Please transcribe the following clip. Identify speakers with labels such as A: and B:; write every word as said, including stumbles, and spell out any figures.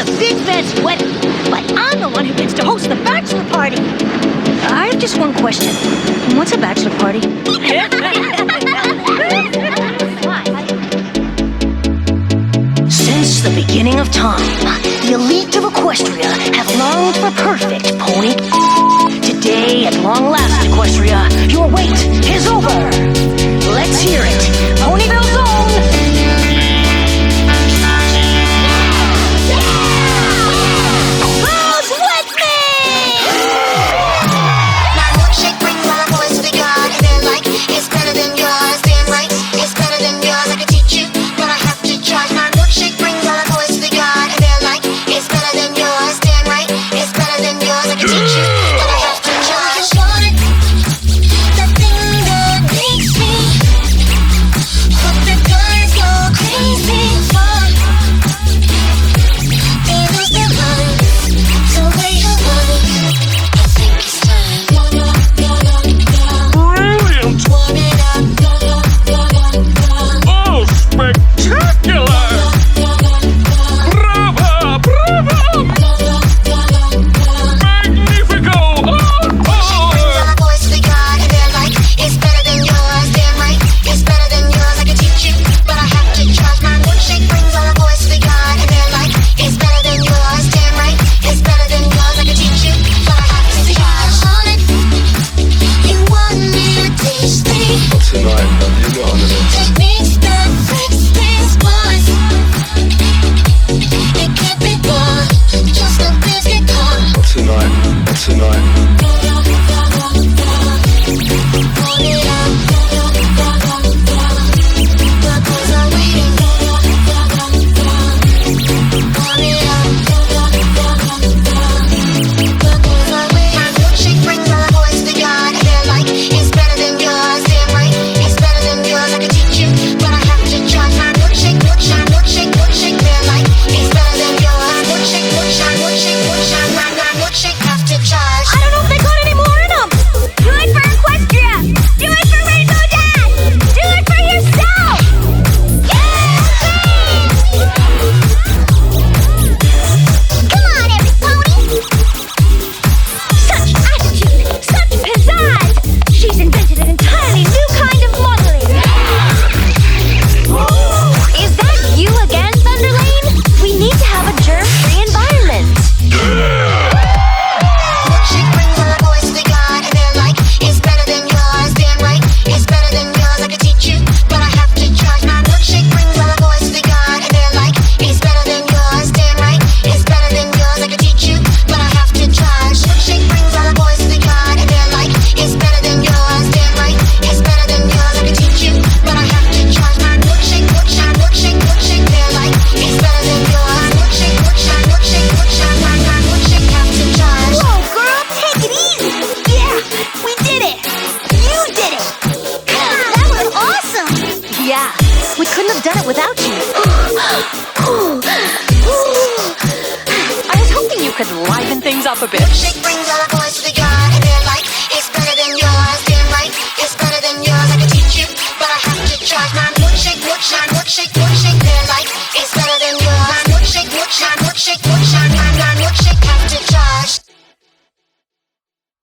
A: the big fancy wedding, but I'm the one who gets to host the bachelor party. I have just one question. What's a bachelor party? Since the beginning of time, the elite of Equestria have longed for perfect pony. Today, at long last, Equestria, your wait is over. Let's hear it. Ponyville's own. Yeah, we couldn't have done it without you. I was hoping you could liven things up a bit.